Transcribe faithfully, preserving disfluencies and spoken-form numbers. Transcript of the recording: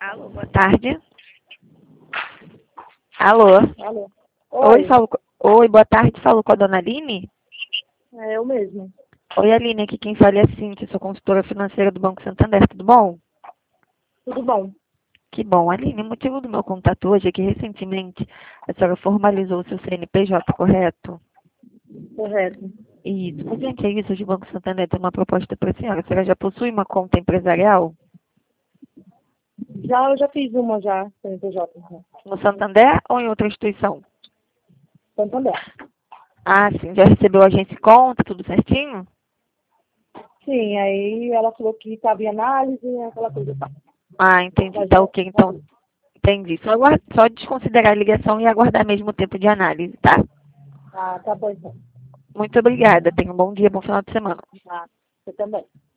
Alô, boa tarde. Alô. Alô. Oi, Oi, falo... co- Oi, boa tarde. Falo com a dona Aline? é eu mesmo. Oi, Aline, aqui quem fala é a Cintia, sou consultora financeira do Banco Santander, tudo bom? Tudo bom? Que bom, Aline. O motivo do meu contato hoje é que recentemente a senhora formalizou o seu C N P J, correto? Correto. Isso. Mediante a isso, hoje o Banco Santander tem uma proposta para a senhora. A senhora já possui uma conta empresarial Já, eu já fiz uma já, C N P J. né? no Santander ou em outra instituição? Santander. Ah, sim. Já recebeu a agência e conta, tudo certinho? Sim, aí ela falou que estava em análise, aquela coisa e tal. Ah, entendi. Mas Tá já, ok, já então. fiz. Entendi. Só, aguar- só desconsiderar a ligação e aguardar mesmo o tempo de análise, tá? Ah, tá bom então. Muito obrigada. Tenha um bom dia, bom final de semana. Ah, você também.